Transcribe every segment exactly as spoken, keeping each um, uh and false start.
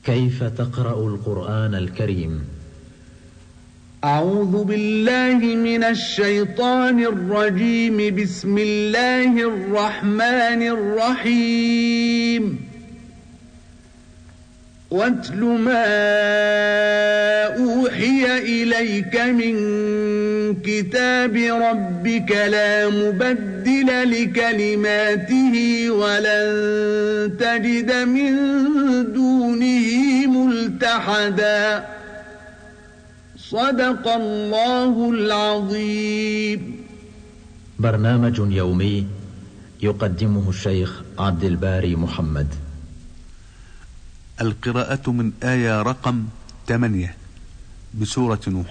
كيف تقرأ القرآن الكريم؟ أعوذ بالله من الشيطان الرجيم. بسم الله الرحمن الرحيم. واتل ما أوحي إليك من كتاب ربك لا مبدل لكلماته ولن تجد من دونه ملتحدا. صدق الله العظيم. برنامج يومي يقدمه الشيخ عبد الباري محمد. القراءة من آية رقم ثمانية بسورة نوح.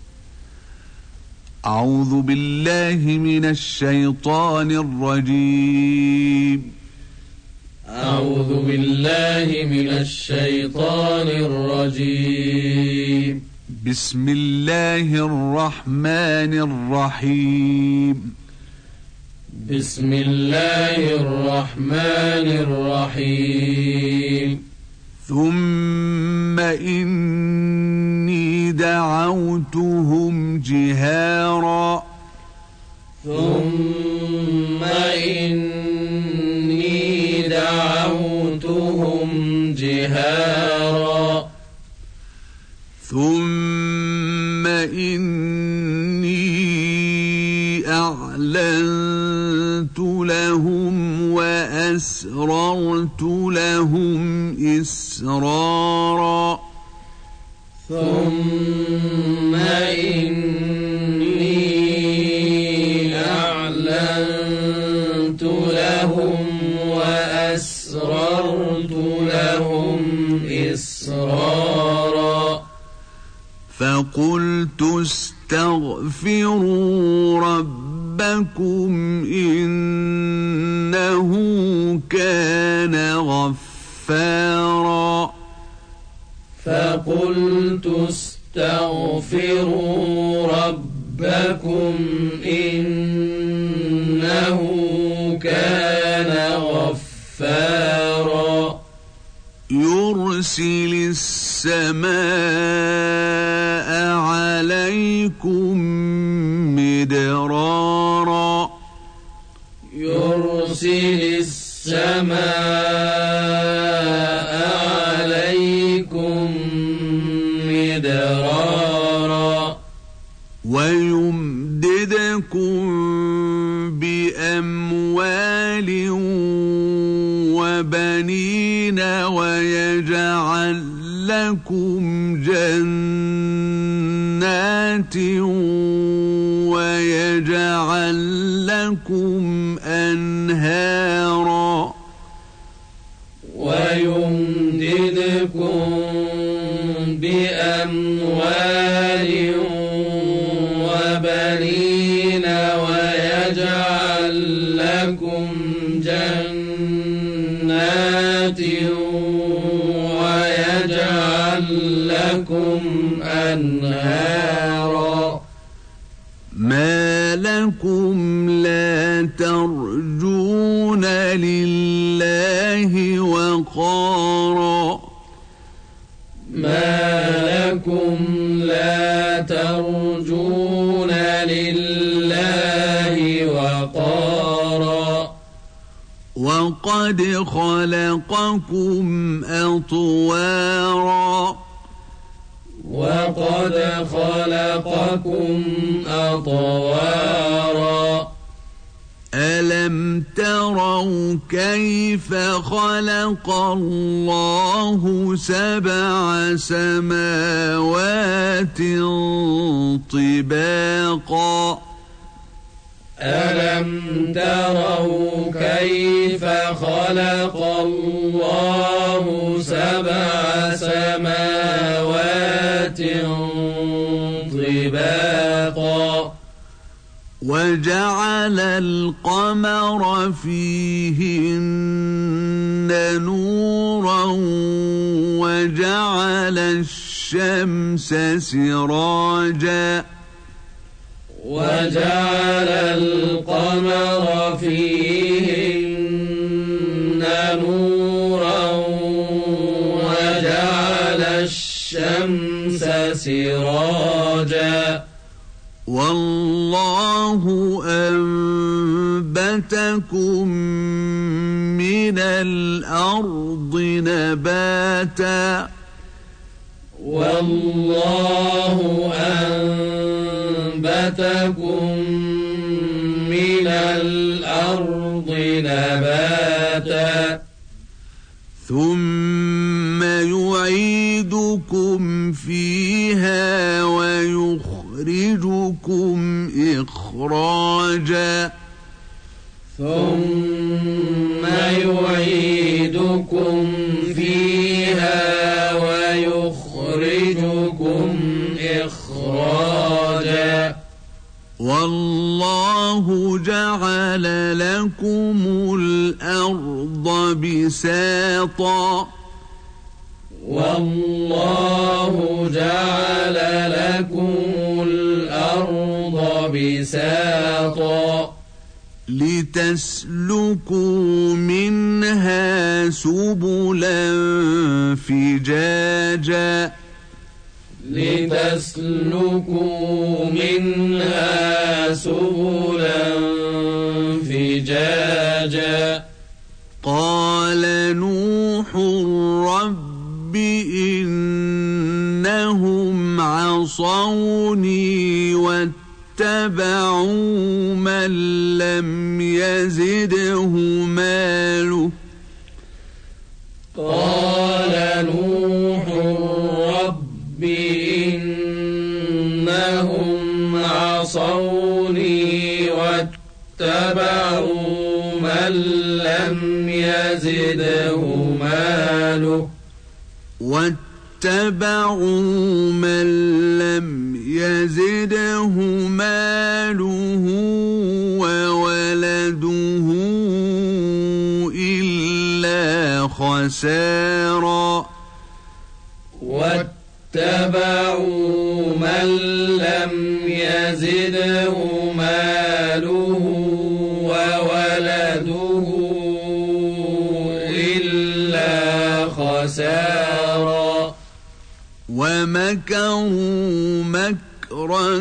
أعوذ بالله من الشيطان الرجيم. أعوذ بالله من الشيطان الرجيم. بسم الله الرحمن الرحيم. بسم الله الرحمن الرحيم. ثم إني دعوتهم جهارا. ثم إني دعوتهم جهارا. ثم إني أعلنت لهم وأسررت لهم إسرارا. ثم إني أعلنت لهم وأسررت لهم إسرارا. فقلت استغفروا ربكم إنه كان غفارا. فقلت استغفروا ربكم إنه كان غفارا. يرسل السماء عليكم مدرارا. يرسل السماء عليكم مدرارا. ويمددكم بأموال وبنين ويجعل لكم جنات ويجعل لكم أنهارا. ويمددكم بأموال وبنين ويجعل لكم جنات ويجعل لكم أنهارا. ما لكم لا ترجون لله وقارا. ما لكم لا ترجون لله وقارا. وقد خلقكم أطوارا. وقد خلقكم أطوارا. ألم تروا كيف خلق الله سبع سماوات طباقا. ألم تروا كيف خلق الله سبع سماوات طباقا. وجعل القمر فيهن نورا وجعل الشمس سراجا. وجعل القمر فيهن نورا وجعل سراجا والله أنبتكم من الأرض نباتا والله أنبتكم من الأرض نباتا ثم يعيدكم فيها ويخرجكم إخراجا ثم يعيدكم فيها ويخرجكم إخراجا والله جعل لكم الأرض بساطا والله جعل لكم الأرض بساطا لتسلكوا منها سبلا فجاجا لتسلكوا منها سبلا فجاجا قال نوح رب إنهم عصوني واتبعوا من لم يزده ماله قال نوح رب إنهم عصوني واتبعوا من لم يزده ماله واتبعوا من لم يزده ماله وولده إلا خسارا واتبعوا من لم يزده ماله وولده إلا خسارا ومكروا مكرا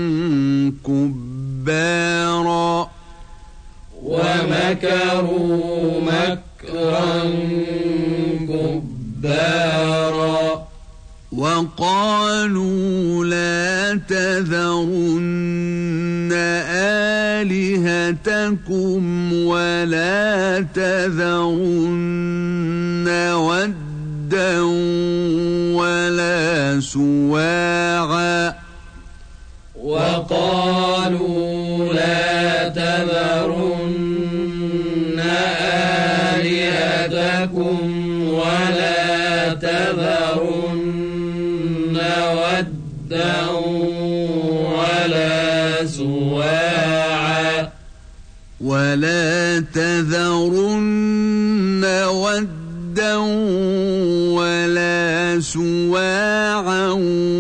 كبارا ومكروا مكرا كبارا وقالوا لا تذرن آلهتكم ولا تذرن ودا ولا سواعا وقالوا لا تذرن آلهتكم ولا تذرن ودا ولا سواعا ولا تذرن ودا ولا سواعا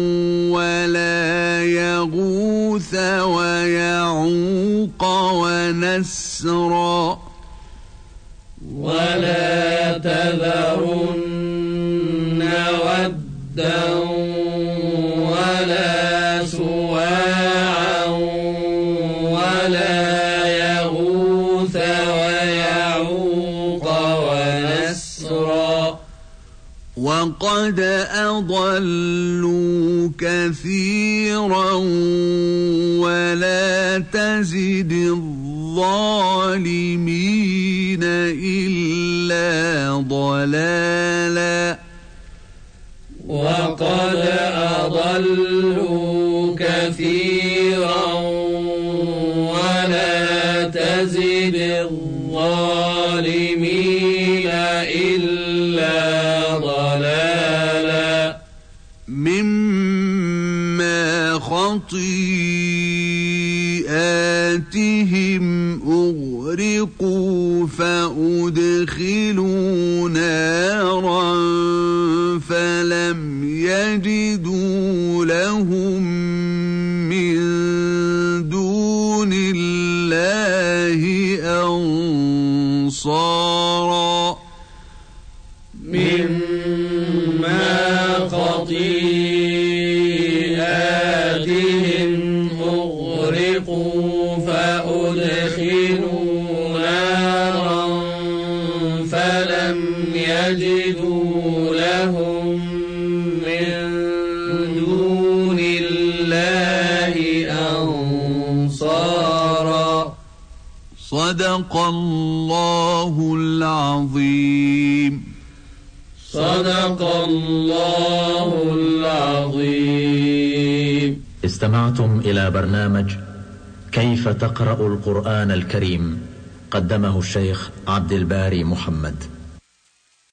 ولا يغوث ويعوق ونسرا ولا تذرن ودا ولا سواعا ولا يغوث ويعوق ونسرا وقد أضلوا كثيرا ولا تزد الظالمين إلا ضلالا وقد أضلوا كثيرا ولا تزد الظالمين إلا ضلالا مما خطيئاتهم أغرقوا فأدخلوا نارا فلم يجدوا لهم من دون الله أنصارا مما خطيئاتهم تجدوا لهم من دون الله أنصارا. صدق الله العظيم. صدق الله العظيم. استمعتم إلى برنامج كيف تقرأ القرآن الكريم، قدمه الشيخ عبد الباري محمد.